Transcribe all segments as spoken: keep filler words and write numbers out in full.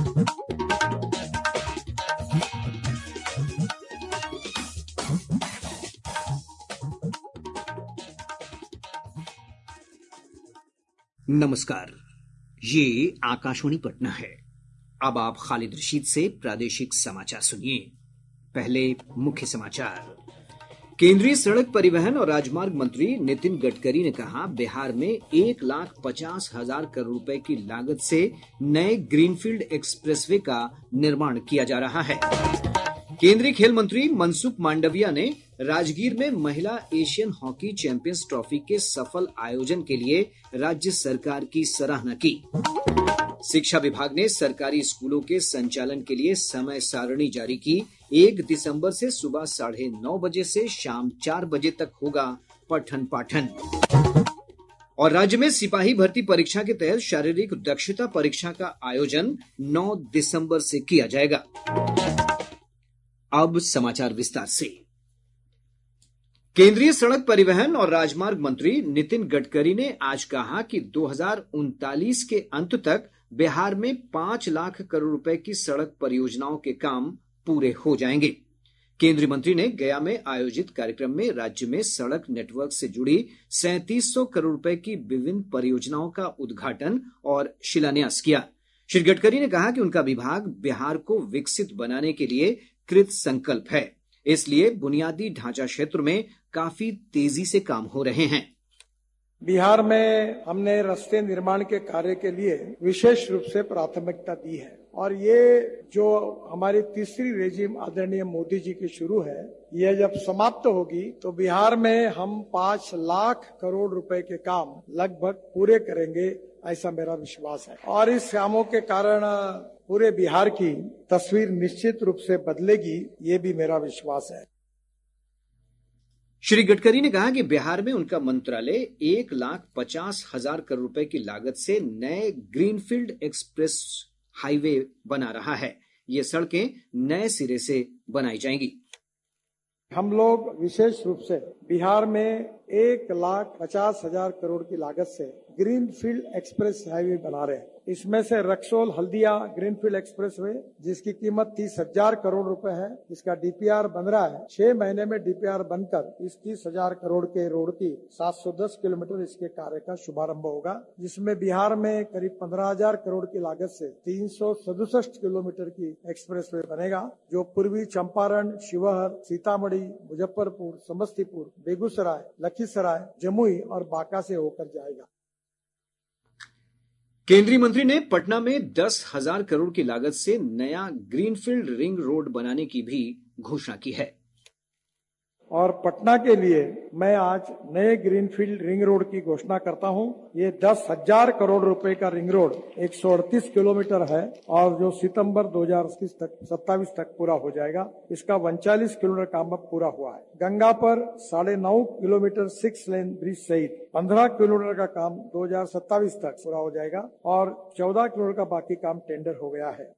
नमस्कार, ये आकाशवाणी पटना है। अब आप खालिद रशीद से प्रादेशिक समाचार सुनिए। पहले मुख्य समाचार। केंद्रीय सड़क परिवहन और राजमार्ग मंत्री नितिन गडकरी ने कहा, बिहार में एक लाख पचास हजार करोड़ रुपए की लागत से नए ग्रीनफील्ड एक्सप्रेसवे का निर्माण किया जा रहा है। केंद्रीय खेल मंत्री मनसुख मांडविया ने राजगीर में महिला एशियन हॉकी चैंपियंस ट्रॉफी के सफल आयोजन के लिए राज्य सरकार की सराहना की। शिक्षा विभाग ने सरकारी स्कूलों के संचालन के लिए समय सारणी जारी की। एक दिसंबर से सुबह साढ़े नौ बजे से शाम चार बजे तक होगा पठन पाठन। और राज्य में सिपाही भर्ती परीक्षा के तहत शारीरिक दक्षता परीक्षा का आयोजन नौ दिसंबर से किया जाएगा। अब समाचार विस्तार से। केंद्रीय सड़क परिवहन और राजमार्ग मंत्री नितिन गडकरी ने आज कहा कि दो हज़ार उनतालीस के अंत तक बिहार में पांच लाख करोड़ रुपए की सड़क परियोजनाओं के काम पूरे हो जाएंगे। केंद्रीय मंत्री ने गया में आयोजित कार्यक्रम में राज्य में सड़क नेटवर्क से जुड़ी सैंतीस सौ करोड़ रुपए की विभिन्न परियोजनाओं का उद्घाटन और शिलान्यास किया। श्री गडकरी ने कहा कि उनका विभाग बिहार को विकसित बनाने के लिए कृत संकल्प है, इसलिए बुनियादी ढांचा क्षेत्र में काफी तेजी से काम हो रहे हैं। बिहार में हमने रास्ते निर्माण के कार्य के लिए विशेष रूप से प्राथमिकता दी है और ये जो हमारी तीसरी रेजिम आदरणीय मोदी जी की शुरू है, ये जब समाप्त होगी तो बिहार में हम पांच लाख करोड़ रुपए के काम लगभग पूरे करेंगे, ऐसा मेरा विश्वास है। और इस कामों के कारण पूरे बिहार की तस्वीर निश्चित रूप से बदलेगी, ये भी मेरा विश्वास है। श्री गडकरी ने कहा कि बिहार में उनका मंत्रालय एक लाख पचास हजार करोड़ रुपए की लागत से नए ग्रीनफील्ड एक्सप्रेस हाईवे बना रहा है। ये सड़कें नए सिरे से बनाई जाएंगी। हम लोग विशेष रूप से बिहार में एक लाख पचास हजार करोड़ की लागत से ग्रीनफील्ड एक्सप्रेस हाईवे बना रहे हैं। इसमें से Raxaul Haldia greenfield expressway, जिसकी कीमत तीस हजार करोड़ रुपए है, इसका डीपीआर बन रहा है। छह महीने में डीपीआर बनकर इस तीस हजार करोड़ के रोड की सात सौ दस किलोमीटर इसके कार्य का शुभारंभ होगा, जिसमें बिहार में करीब पंद्रह हजार करोड़ की लागत से तीन सौ सड़सठ किलोमीटर की एक्सप्रेस वे बनेगा, जो पूर्वी चंपारण, शिवहर, सीतामढ़ी, मुजफ्फरपुर, समस्तीपुर, बेगूसराय, लखीसराय, जमुई और बांका से होकर जाएगा। केंद्रीय मंत्री ने पटना में दस हजार करोड़ की लागत से नया ग्रीनफील्ड रिंग रोड बनाने की भी घोषणा की है। और पटना के लिए मैं आज नए ग्रीनफील्ड रिंग रोड की घोषणा करता हूं। ये दस हजार करोड़ रुपए का रिंग रोड एक सौ अड़तीस किलोमीटर है और जो सितंबर दो हजार सत्ताईस तक पूरा हो जाएगा। इसका उनचालीस किलोमीटर काम अब पूरा हुआ है। गंगा पर साढ़े नौ किलोमीटर सिक्स लेन ब्रिज सहित पंद्रह किलोमीटर का काम दो हजार सत्ताईस तक पूरा हो जाएगा और चौदह किलोमीटर का बाकी काम टेंडर हो गया है।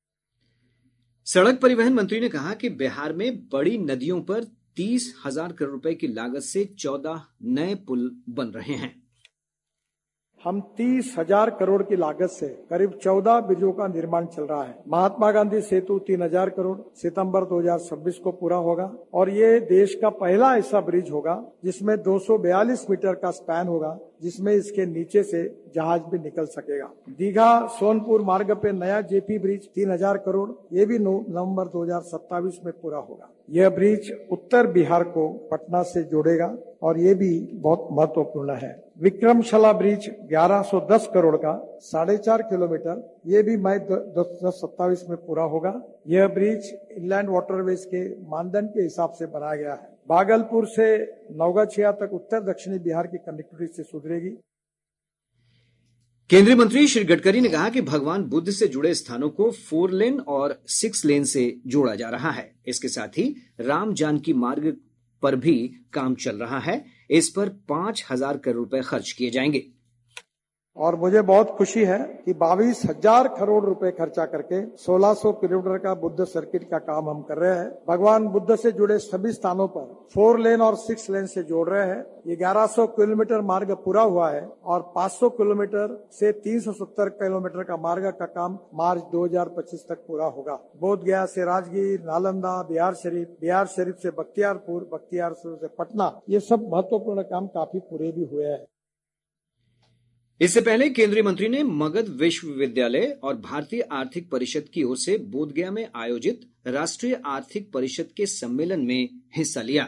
सड़क परिवहन मंत्री ने कहा कि बिहार में बड़ी नदियों पर तीस हजार करोड़ रुपए की लागत से चौदह नए पुल बन रहे हैं। हम तीस हजार करोड़ की लागत से करीब चौदह ब्रिजों का निर्माण चल रहा है। महात्मा गांधी सेतु तीन हजार करोड़ सितंबर दो हजार छब्बीस को पूरा होगा और ये देश का पहला ऐसा ब्रिज होगा जिसमें दो सौ बयालीस मीटर का स्पैन होगा, जिसमें इसके नीचे से जहाज भी निकल सकेगा। दीघा सोनपुर मार्ग पे नया जेपी ब्रिज तीन हजार करोड़, ये भी नवंबर दो हजार सत्ताईस में पूरा होगा। यह ब्रिज उत्तर बिहार को पटना से जोड़ेगा और ये भी बहुत महत्वपूर्ण है। विक्रमशिला ब्रिज ग्यारह सौ दस करोड़ का साढ़े चार किलोमीटर, ये भी मई दो हजार सत्ताईस में पूरा होगा। यह ब्रिज इनलैंड वाटरवेज के मानदंड के हिसाब से बनाया गया है। भागलपुर से नौगाछिया तक उत्तर दक्षिणी बिहार की कनेक्टिविटी से सुधरेगी। केंद्रीय मंत्री श्री गडकरी ने कहा कि भगवान बुद्ध से जुड़े स्थानों को फोर लेन और सिक्स लेन से जोड़ा जा रहा है। इसके साथ ही राम जानकी मार्ग पर भी काम चल रहा है। इस पर पांच हजार करोड़ रुपए खर्च किए जाएंगे। और मुझे बहुत खुशी है कि बाईस हजार करोड़ रुपए खर्चा करके सोलह सौ किलोमीटर का बुद्ध सर्किट का काम हम कर रहे हैं। भगवान बुद्ध से जुड़े सभी स्थानों पर फोर लेन और सिक्स लेन से जोड़ रहे हैं। ये ग्यारह सौ किलोमीटर मार्ग पूरा हुआ है और पाँच सौ किलोमीटर से तीन सौ सत्तर किलोमीटर का मार्ग का काम मार्च दो हजार पच्चीस तक पूरा होगा। बोध गया से राजगीर, नालंदा, बिहार शरीफ, बिहार शरीफ से बख्तियारपुर, बख्तियारपुर से पटना, ये सब महत्वपूर्ण काम काफी पूरे भी हुए हैं। इससे पहले केंद्रीय मंत्री ने मगध विश्वविद्यालय और भारतीय आर्थिक परिषद की ओर से बोधगया में आयोजित राष्ट्रीय आर्थिक परिषद के सम्मेलन में हिस्सा लिया।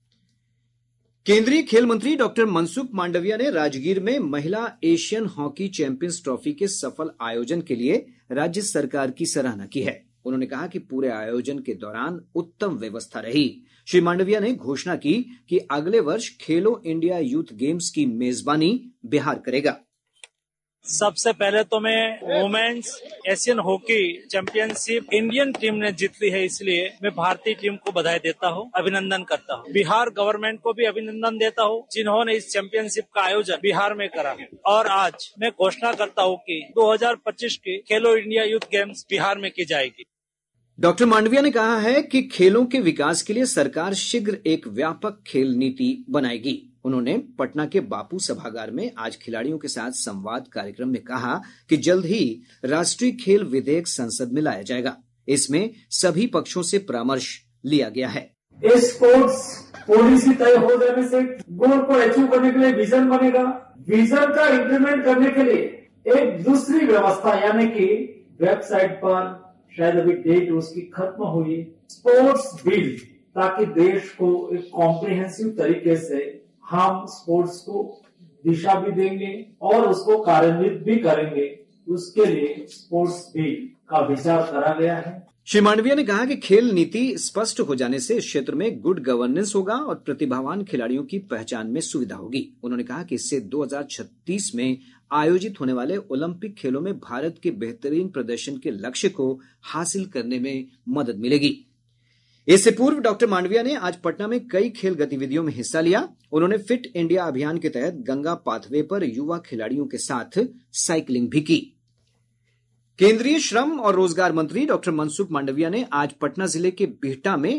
केंद्रीय खेल मंत्री डॉक्टर मनसुख मांडविया ने राजगीर में महिला एशियन हॉकी चैंपियंस ट्रॉफी के सफल आयोजन के लिए राज्य सरकार की सराहना की है। उन्होंने कहा कि पूरे आयोजन के दौरान उत्तम व्यवस्था रही। श्री मांडविया ने घोषणा की कि अगले वर्ष खेलो इंडिया यूथ गेम्स की मेजबानी बिहार करेगा। सबसे पहले तो मैं women's Asian hockey championship Indian team ने जीत ली है, इसलिए मैं भारतीय टीम को बधाई देता हूं, अभिनंदन करता हूं। बिहार गवर्नमेंट को भी अभिनंदन देता हूं, जिन्होंने इस चैंपियनशिप का आयोजन बिहार में करा। और आज मैं घोषणा करता हूं कि दो हजार पच्चीस की खेलो इंडिया यूथ गेम्स बिहार में की जाएगी। डॉक्टर मांडविया ने कहा है कि खेलों के विकास के लिए सरकार शीघ्र एक व्यापक खेल नीति बनाएगी। उन्होंने पटना के बापू सभागार में आज खिलाड़ियों के साथ संवाद कार्यक्रम में कहा कि जल्द ही राष्ट्रीय खेल विधेयक संसद में लाया जाएगा। इसमें सभी पक्षों से परामर्श लिया गया है। स्पोर्ट्स पॉलिसी तय हो जाने से गोल को अचीव करने के लिए विजन बनेगा। विजन का इम्प्लीमेंट करने के लिए एक दूसरी व्यवस्था यानी कि वेबसाइट पर शायद अभी डेट उसकी खत्म हुई, स्पोर्ट्स बिल, ताकि देश को एक कॉम्प्रिहेंसिव तरीके से हम स्पोर्ट्स को दिशा भी देंगे और उसको कार्यान्वित भी करेंगे। उसके लिए स्पोर्ट्स बिल का विचार करा गया है। श्री मांडविया ने कहा कि खेल नीति स्पष्ट हो जाने से इस क्षेत्र में गुड गवर्नेंस होगा और प्रतिभावान खिलाड़ियों की पहचान में सुविधा होगी। उन्होंने कहा कि इससे दो हजार छत्तीस में आयोजित होने वाले ओलंपिक खेलों में भारत के बेहतरीन प्रदर्शन के लक्ष्य को हासिल करने में मदद मिलेगी। इससे पूर्व डॉक्टर मांडविया ने आज पटना में कई खेल गतिविधियों में हिस्सा लिया। उन्होंने फिट इंडिया अभियान के तहत गंगा पाथवे पर युवा खिलाड़ियों के साथ साइकिलिंग भी की। केंद्रीय श्रम और रोजगार मंत्री डॉक्टर मनसुख मांडविया ने आज पटना जिले के बिहटा में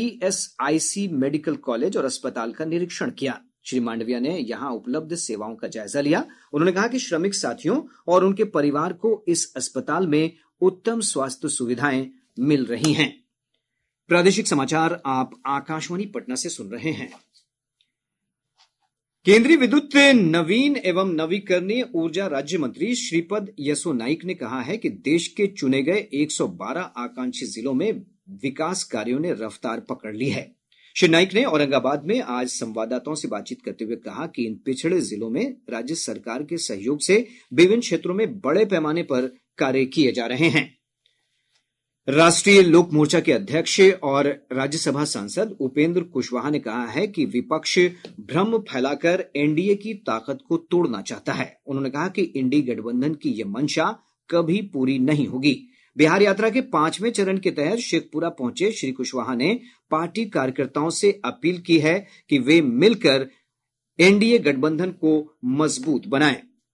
ईएसआईसी मेडिकल कॉलेज और अस्पताल का निरीक्षण किया। श्री मांडविया ने यहां उपलब्ध सेवाओं का जायजा लिया। उन्होंने कहा कि श्रमिक साथियों और उनके परिवार को इस अस्पताल में उत्तम स्वास्थ्य सुविधाएं मिल रही हैं। प्रादेशिक समाचार आप आकाशवाणी पटना से सुन रहे हैं। केंद्रीय विद्युत नवीन एवं नवीकरणीय ऊर्जा राज्य मंत्री श्रीपद यसो नाइक ने कहा है कि देश के चुने गए एक सौ बारह आकांक्षी जिलों में विकास कार्यों ने रफ्तार पकड़ ली है। श्री नाइक ने औरंगाबाद में आज संवाददाताओं से बातचीत करते हुए कहा कि इन पिछड़े जिलों में राज्य सरकार के सहयोग से विभिन्न क्षेत्रों में बड़े पैमाने पर कार्य किए जा रहे हैं। राष्ट्रीय लोक मोर्चा के अध्यक्ष और राज्यसभा सांसद उपेंद्र कुशवाहा ने कहा है कि विपक्ष भ्रम फैलाकर एनडीए की ताकत को तोड़ना चाहता है। उन्होंने कहा कि इंडी गठबंधन की यह मंशा कभी पूरी नहीं होगी। बिहार यात्रा के पांचवें चरण के तहत शेखपुरा पहुंचे श्री कुशवाहा ने पार्टी कार्यकर्ताओं से अपील की है कि वे मिलकर एनडीए गठबंधन को मजबूत बनाएं।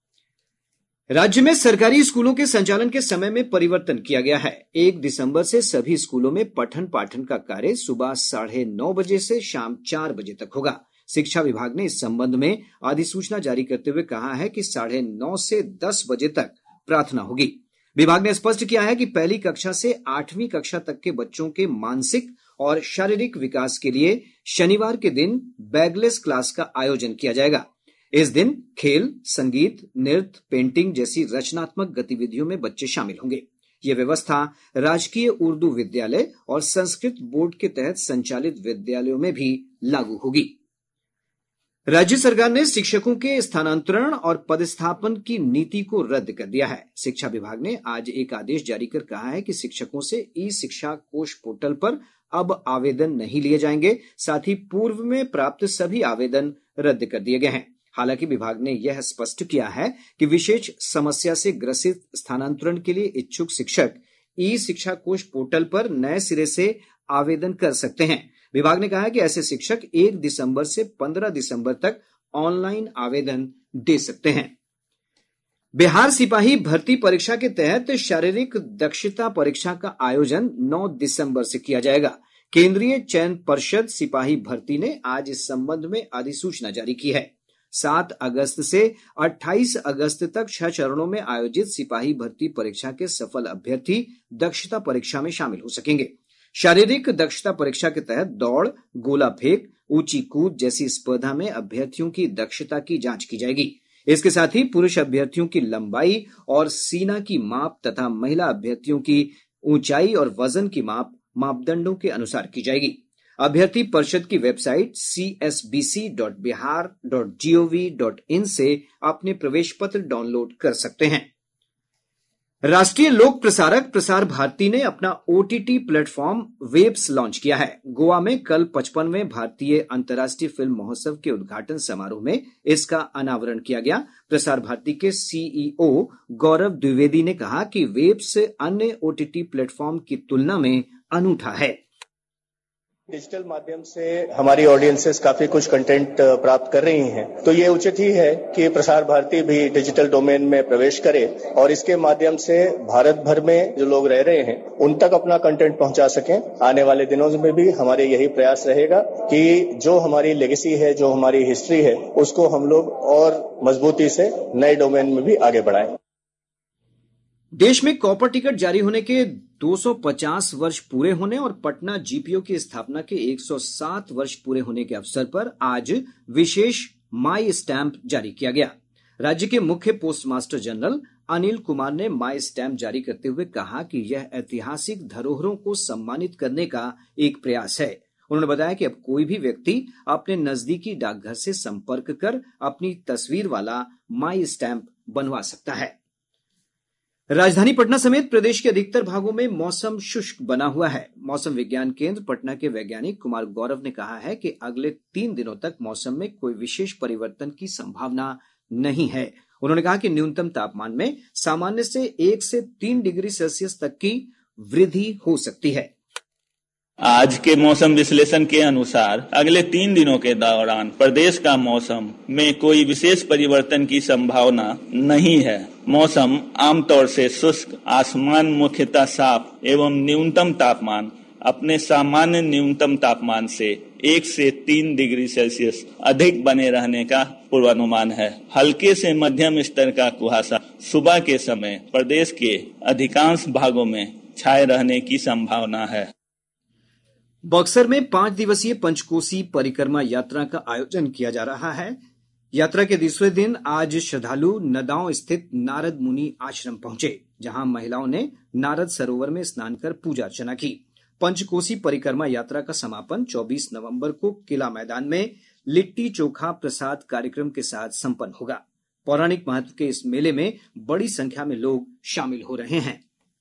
राज्य में सरकारी स्कूलों के संचालन के समय में परिवर्तन किया गया है। एक दिसंबर से सभी स्कूलों में पठन पाठन का कार्य सुबह साढ़े नौ बजे से शाम चार बजे तक होगा। शिक्षा विभाग ने इस संबंध में अधिसूचना जारी करते हुए कहा है कि साढ़े नौ से दस बजे तक प्रार्थना होगी। विभाग ने स्पष्ट किया है कि पहली कक्षा से आठवीं कक्षा तक के बच्चों के मानसिक और शारीरिक विकास के लिए शनिवार के दिन बैगलेस क्लास का आयोजन किया जाएगा। इस दिन खेल, संगीत, नृत्य, पेंटिंग जैसी रचनात्मक गतिविधियों में बच्चे शामिल होंगे। यह व्यवस्था राजकीय उर्दू विद्यालय और संस्कृत बोर्ड के तहत संचालित विद्यालयों में भी लागू होगी। राज्य सरकार ने शिक्षकों के स्थानांतरण और पदस्थापन की नीति को रद्द कर दिया है। शिक्षा विभाग ने आज एक आदेश जारी कर कहा है कि शिक्षकों से ई शिक्षा कोष पोर्टल पर अब आवेदन नहीं लिए जाएंगे। साथ ही पूर्व में प्राप्त सभी आवेदन रद्द कर दिए गए हैं। हालांकि विभाग ने यह स्पष्ट किया है कि विशेष समस्या से ग्रसित स्थानांतरण के लिए इच्छुक शिक्षक ई शिक्षा कोष पोर्टल पर नए सिरे से आवेदन कर सकते हैं। विभाग ने कहा है कि ऐसे शिक्षक एक दिसंबर से पंद्रह दिसंबर तक ऑनलाइन आवेदन दे सकते हैं। बिहार सिपाही भर्ती परीक्षा के तहत शारीरिक दक्षता परीक्षा का आयोजन नौ दिसंबर से किया जाएगा। केंद्रीय चयन पर्षद सिपाही भर्ती ने आज इस संबंध में अधिसूचना जारी की है। सात अगस्त से अट्ठाईस अगस्त तक छह चरणों में आयोजित सिपाही भर्ती परीक्षा के सफल अभ्यर्थी दक्षता परीक्षा में शामिल हो सकेंगे। शारीरिक दक्षता परीक्षा के तहत दौड़, गोला फेंक, ऊंची कूद जैसी स्पर्धा में अभ्यर्थियों की दक्षता की जांच की जाएगी। इसके साथ ही पुरुष अभ्यर्थियों की लंबाई और सीना की माप तथा महिला अभ्यर्थियों की ऊंचाई और वजन की माप मापदंडों के अनुसार की जाएगी। अभ्यर्थी परिषद की website C S B C dot Bihar dot G O V dot in से अपने प्रवेश पत्र डाउनलोड कर सकते हैं। राष्ट्रीय लोक प्रसारक प्रसार भारती ने अपना O T T platform Waves launch किया है। गोवा में कल पचपनवें भारतीय अंतर्राष्ट्रीय फिल्म महोत्सव के उद्घाटन समारोह में इसका अनावरण किया गया। प्रसार भारती के सी ई ओ गौरव द्विवेदी ने कहा कि वेब्स अन्य ओ टी टी प्लेटफॉर्म की तुलना में अनूठा है। डिजिटल माध्यम से हमारी ऑडियंसेस काफी कुछ कंटेंट प्राप्त कर रही हैं, तो ये उचित ही है कि प्रसार भारती भी डिजिटल डोमेन में प्रवेश करे और इसके माध्यम से भारत भर में जो लोग रह रहे हैं उन तक अपना कंटेंट पहुंचा सकें। आने वाले दिनों में भी हमारे यही प्रयास रहेगा कि जो हमारी लेगेसी है, जो हमारी हिस्ट्री है, उसको हम लोग और मजबूती से नए डोमेन में भी आगे बढ़ाएं। देश में कॉपर टिकट जारी होने के दो सौ पचास वर्ष पूरे होने और पटना जी पी ओ की स्थापना के एक सौ सात वर्ष पूरे होने के अवसर पर आज विशेष माई स्टैंप जारी किया गया। राज्य के मुख्य पोस्टमास्टर जनरल अनिल कुमार ने माई स्टैंप जारी करते हुए कहा कि यह ऐतिहासिक धरोहरों को सम्मानित करने का एक प्रयास है। उन्होंने बताया कि अब कोई भी व्यक्ति अपने नजदीकी डाकघर से संपर्क कर अपनी तस्वीर वाला माई स्टैंप बनवा सकता है। राजधानी पटना समेत प्रदेश के अधिकतर भागों में मौसम शुष्क बना हुआ है। मौसम विज्ञान केंद्र पटना के वैज्ञानिक कुमार गौरव ने कहा है कि अगले तीन दिनों तक मौसम में कोई विशेष परिवर्तन की संभावना नहीं है। उन्होंने कहा कि न्यूनतम तापमान में सामान्य से एक से तीन डिग्री सेल्सियस तक की वृद्धि हो सकती है। आज के मौसम विश्लेषण के अनुसार अगले तीन दिनों के दौरान प्रदेश का मौसम में कोई विशेष परिवर्तन की संभावना नहीं है। मौसम आमतौर से शुष्क, आसमान मुख्यतः साफ एवं न्यूनतम तापमान अपने सामान्य न्यूनतम तापमान से एक से तीन डिग्री सेल्सियस अधिक बने रहने का पूर्वानुमान है। हल्के से मध्यम स्तर का कुहासा सुबह के समय प्रदेश के अधिकांश भागों में छाए रहने की संभावना है। बक्सर में पांच दिवसीय पंचकोसी परिक्रमा यात्रा का आयोजन किया जा रहा है। यात्रा के दूसरे दिन आज श्रद्धालु नदांव स्थित नारद मुनि आश्रम पहुंचे, जहां महिलाओं ने नारद सरोवर में स्नान कर पूजा अर्चना की। पंचकोसी परिक्रमा यात्रा का समापन चौबीस नवंबर को किला मैदान में लिट्टी चोखा प्रसाद कार्यक्रम के साथ संपन्न होगा। पौराणिक महत्व के इस मेले में बड़ी संख्या में लोग शामिल हो रहे हैं।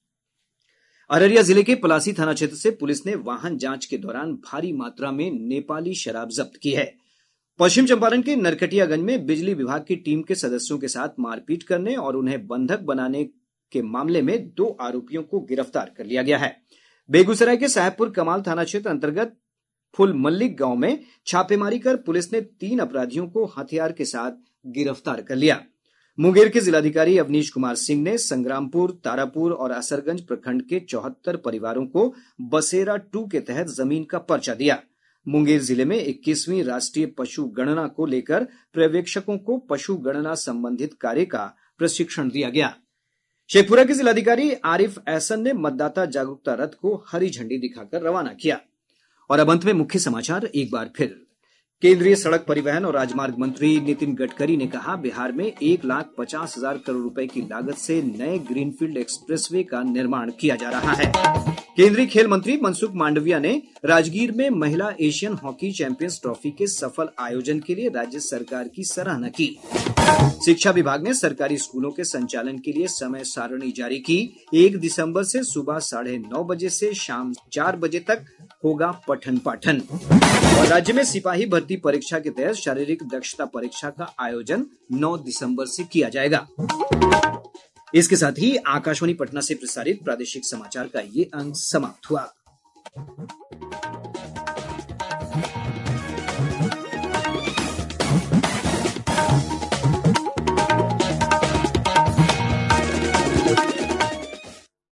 अररिया जिले के पलासी थाना क्षेत्र से पुलिस ने वाहन जांच के दौरान भारी मात्रा में नेपाली शराब जब्त की है। पश्चिम चंपारण के नरकटियागंज में बिजली विभाग की टीम के सदस्यों के साथ मारपीट करने और उन्हें बंधक बनाने के मामले में दो आरोपियों को गिरफ्तार कर लिया गया है। बेगूसराय के साहेबपुर कमाल थाना क्षेत्र अंतर्गत फुल मल्लिक गांव में छापेमारी कर पुलिस ने तीन अपराधियों को हथियार के साथ गिरफ्तार कर लिया। मुंगेर के जिलाधिकारी अवनीश कुमार सिंह ने संग्रामपुर, तारापुर और असरगंज प्रखंड के चौहत्तर परिवारों को बसेरा टू के तहत जमीन का पर्चा दिया। मुंगेर जिले में इक्कीसवीं राष्ट्रीय पशु गणना को लेकर पर्यवेक्षकों को पशु गणना संबंधित कार्य का प्रशिक्षण दिया गया। शेखपुरा के जिलाधिकारी आरिफ एहसन ने मतदाता जागरूकता रथ को हरी झंडी दिखाकर रवाना किया। और अब अंत में मुख्य समाचार एक बार फिर। केंद्रीय सड़क परिवहन और राजमार्ग मंत्री नितिन गडकरी ने कहा, बिहार में एक लाख पचास हजार करोड़ रुपए की लागत से नए ग्रीनफील्ड एक्सप्रेसवे का निर्माण किया जा रहा है। केंद्रीय खेल मंत्री मनसुख मांडविया ने राजगीर में महिला एशियन हॉकी चैंपियंस ट्रॉफी के सफल आयोजन के लिए राज्य सरकार की सराहना की। शिक्षा विभाग ने सरकारी स्कूलों के संचालन के लिए समय सारणी जारी की। एक दिसंबर से सुबह साढ़े नौ बजे से शाम चार बजे तक होगा पठन पाठन। और राज्य में सिपाही भर्ती परीक्षा के तहत शारीरिक दक्षता परीक्षा का आयोजन नौ दिसंबर से किया जाएगा। इसके साथ ही आकाशवाणी पटना से प्रसारित प्रादेशिक समाचार का ये अंक समाप्त हुआ।